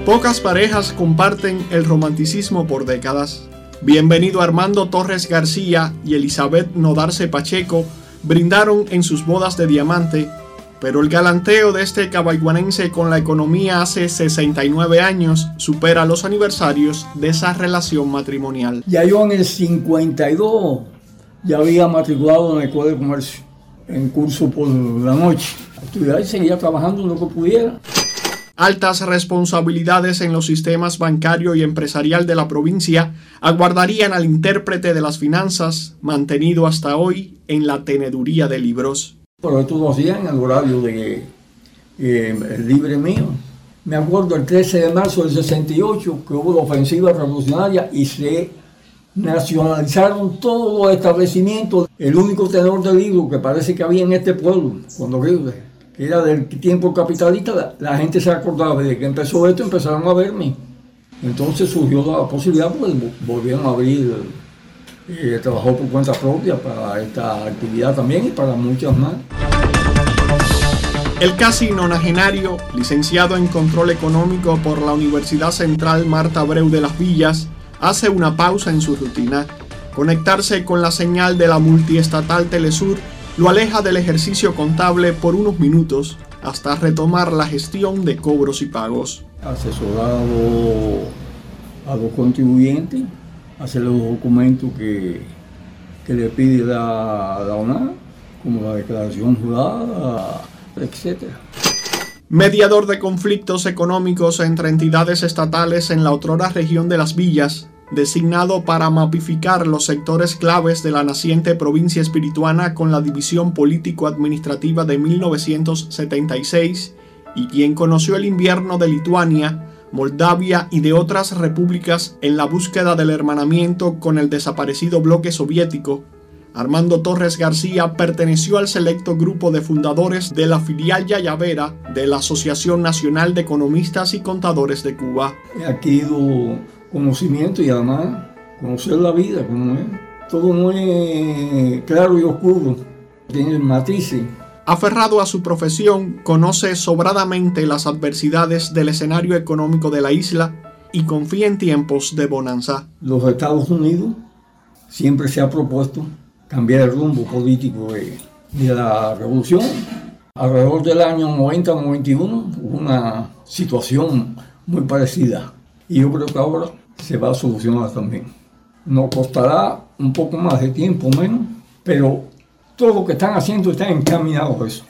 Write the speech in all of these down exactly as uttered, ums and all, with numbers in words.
Pocas parejas comparten el romanticismo por décadas. Bienvenido Armando Torres García y Elizabeth Nodarce Pacheco brindaron en sus bodas de diamante, pero el galanteo de este cabaiguanense con la economía hace sesenta y nueve años supera los aniversarios de esa relación matrimonial. Ya yo en el cincuenta y dos ya había matriculado en la Escuela de Comercio, en curso por la noche. Estudiar y seguía trabajando en lo que pudiera. Altas responsabilidades en los sistemas bancario y empresarial de la provincia aguardarían al intérprete de las finanzas, mantenido hasta hoy en la teneduría de libros. Pero esto lo hacía en el horario de eh, el libre mío. Me acuerdo el trece de marzo del sesenta y ocho que hubo la ofensiva revolucionaria y se nacionalizaron todos los establecimientos. El único tenedor de libros que parece que había en este pueblo, cuando que era del tiempo capitalista, la, la gente se acordaba de que empezó esto, empezaron a verme. Entonces surgió la posibilidad, pues volvieron a abrir, eh, trabajó por cuenta propia para esta actividad también y para muchas más. El casi nonagenario, licenciado en Control Económico por la Universidad Central Marta Abreu de las Villas, hace una pausa en su rutina. Conectarse con la señal de la multiestatal Telesur lo aleja del ejercicio contable por unos minutos hasta retomar la gestión de cobros y pagos. Asesorado a los contribuyentes, hacer los documentos que, que le pide la, la O N A, como la declaración jurada, etcétera. Mediador de conflictos económicos entre entidades estatales en la otrora región de Las Villas, designado para mapificar los sectores claves de la naciente provincia espirituana con la división político-administrativa de mil novecientos setenta y seis, y quien conoció el invierno de Lituania, Moldavia y de otras repúblicas en la búsqueda del hermanamiento con el desaparecido bloque soviético, Armando Torres García perteneció al selecto grupo de fundadores de la filial Yayavera de la Asociación Nacional de Economistas y Contadores de Cuba. He adquirido conocimiento y además conocer la vida como es. Todo no es claro y oscuro, tiene matices. Aferrado a su profesión, conoce sobradamente las adversidades del escenario económico de la isla y confía en tiempos de bonanza. Los Estados Unidos siempre se ha propuesto cambiar el rumbo político de, de la revolución. Alrededor del año noventa noventa y uno hubo una situación muy parecida. Y yo creo que ahora se va a solucionar también. Nos costará un poco más de tiempo, menos, pero todo lo que están haciendo está encaminado a eso.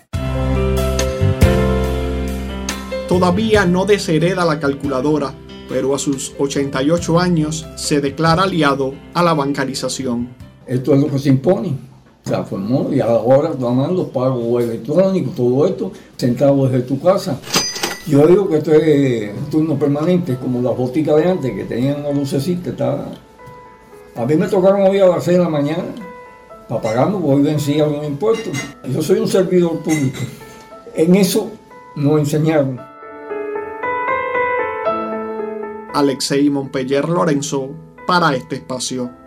Todavía no deshereda la calculadora, pero a sus ochenta y ocho años se declara aliado a la bancarización. Esto es lo que se impone. Se formó y ahora están los pagos electrónicos, todo esto, sentado desde tu casa. Yo digo que esto es turno permanente, como las boticas de antes, que tenían una lucecita. Estaba... A mí me tocaron hoy a las seis de la mañana, para pagarme, porque hoy vencía los impuestos. Yo soy un servidor público. En eso nos enseñaron. Alexei Montpeller Lorenzo, para este espacio.